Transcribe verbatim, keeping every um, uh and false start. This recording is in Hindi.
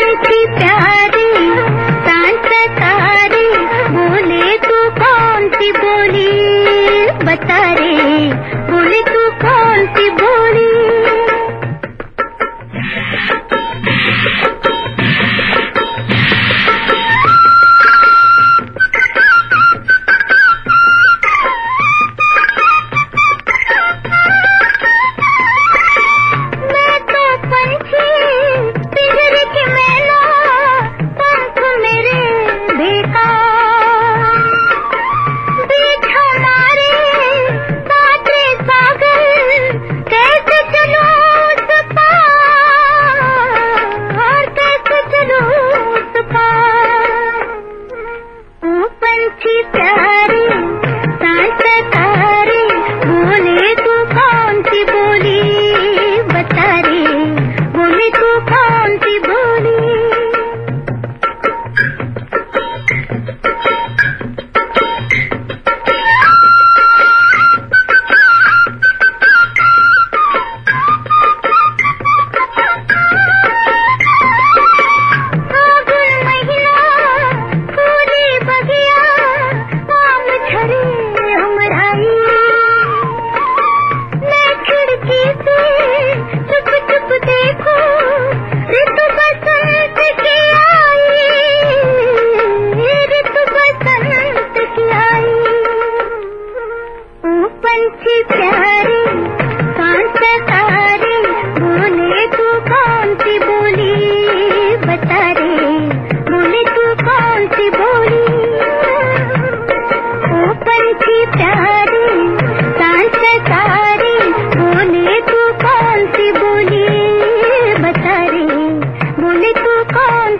पंछी प्यारे सांस तारे, बोले तू कौन सी बोली, बता रे बोले तू कौन सी बोली। पंछी प्यारे सांस तारे, बोले तू कौन सी बोली, बता रे बोले तू कौन सी बोली। पंछी प्यारे सांस तारे, बोले तू कौन सी बोली, बता रे बोले तू कौन सी बोली। ओ पंछी प्यारे सांस तारे, बोले तू कौन सी बोली, बता रे बोले तू कौन